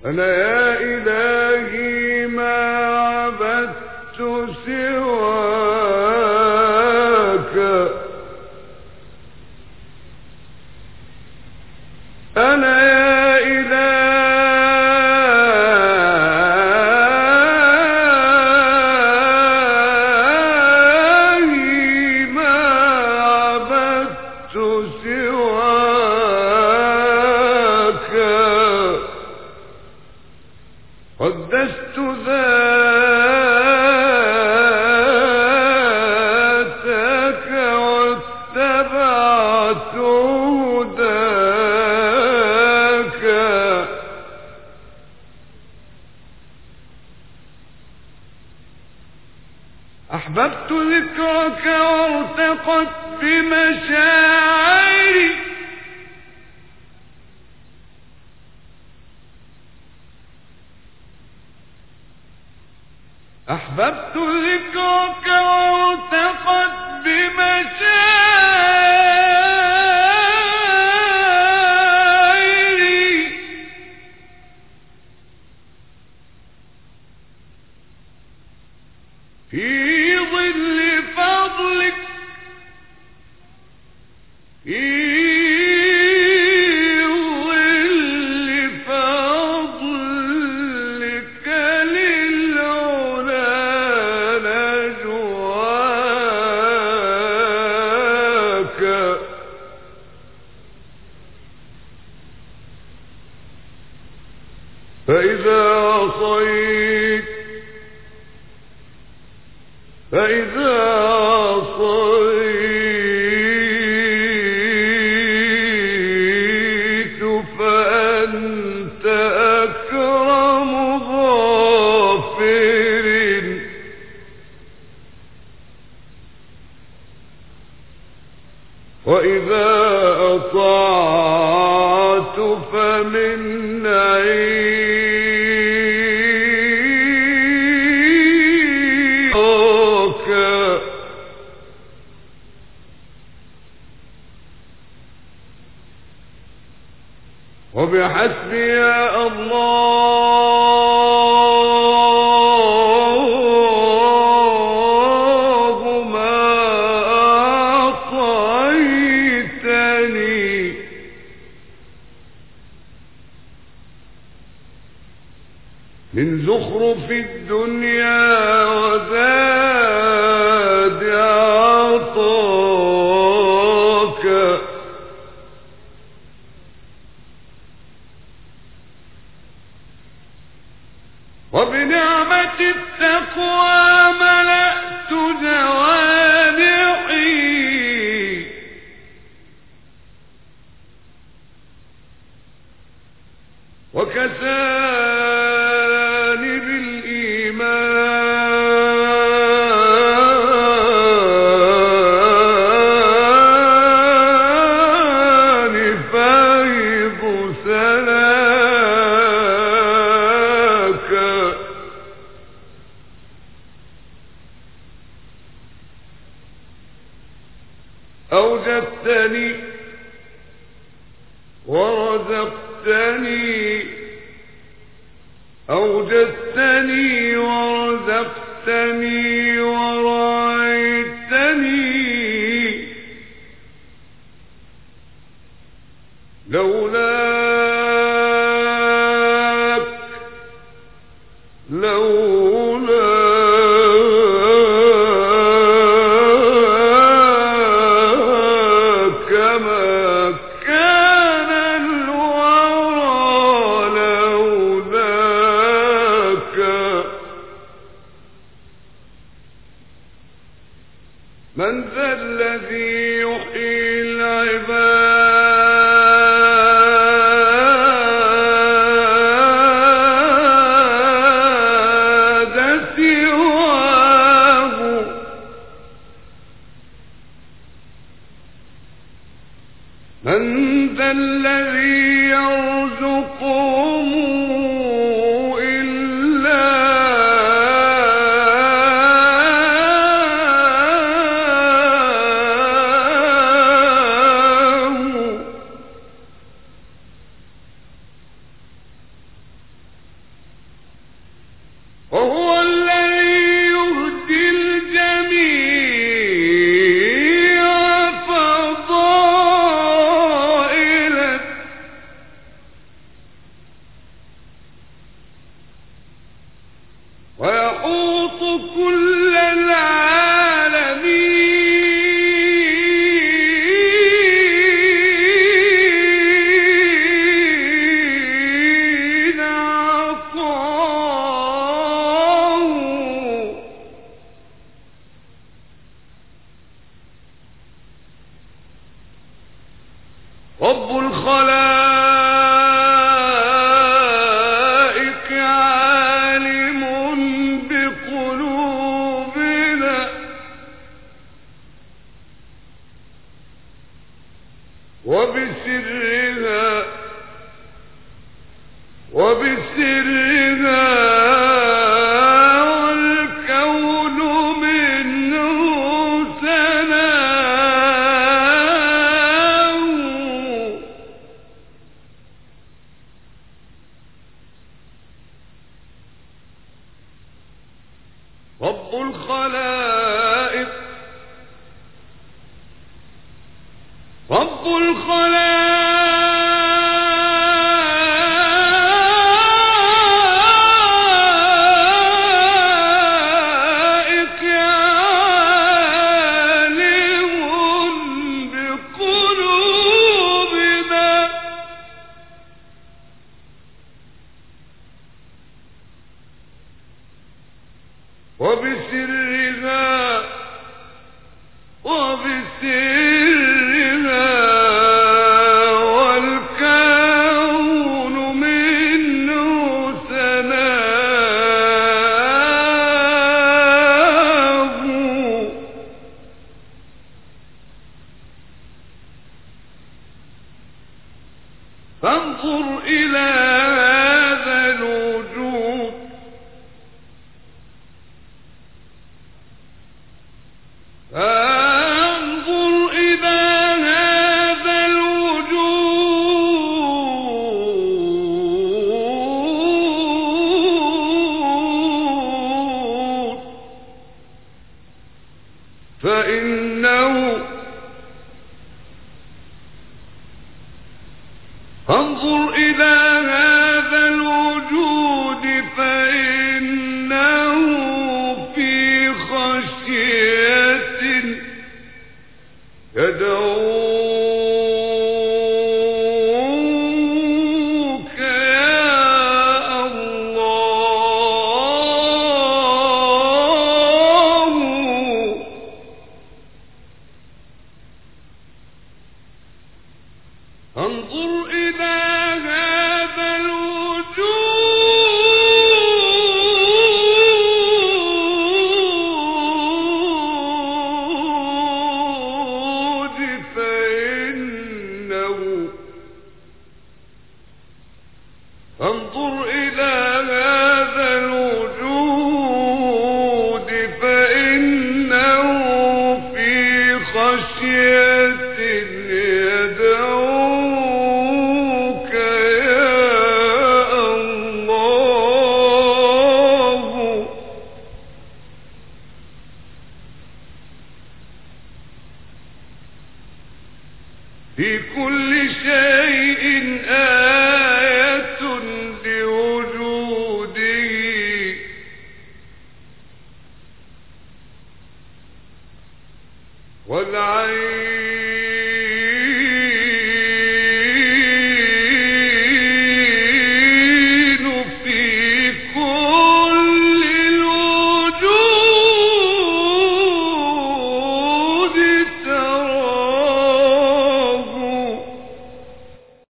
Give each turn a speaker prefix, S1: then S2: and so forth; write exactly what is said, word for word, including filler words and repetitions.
S1: أنا يا إلهي ما عبدت سواك، أنا يا إلهي ما عبدت سواك، قدست ذاتك واتبعت هداك، أحببت ذكرك وارتقت بمشاعري، أحببت ذكرك وارتقت بمشاعري، في ظل فضلك، في ظل فضلك للعلا نجواك، فإذا عصيت فإذا عصيت فأنت أكرم غافر، وإذا أطعت فمن نعيمك، وبحسبي يا الله ما أعطيتني من زخرف الدنيا وزاد عطاك، وبنعمة التقوى ملأت جوانحي، وكساني بالإيمان فيض سلاك، أوجدتني ورزقتني، أوجدتني ورزقتني ورعيتني، لولاك لولاك ما كان الورى، لولاك من ذا الذي يحيي العباد سواه، من ذا الذي يرزقهم إلا وهو الذي يهدي الجميع فضائلا ويحوط كل العالمين رب الخلائق عالم بقلوبنا وبسرها وبسرها والكون منه سناه رب الخلائق رب الخلائق عالم بقلوبنا وبسرها وبسرها والكون منه سناه فانظر إلى هذا الوجود فانظر إلى هذا الوجود فإنه انظر إلى هذا الوجود فإنه في خشية يدعوك يا الله انظر إلى هذا الوجود فإنه انظر إلى هذا الوجود فإنه في خشية يدعوك يا الله في كل شيء آية لوجوده والعين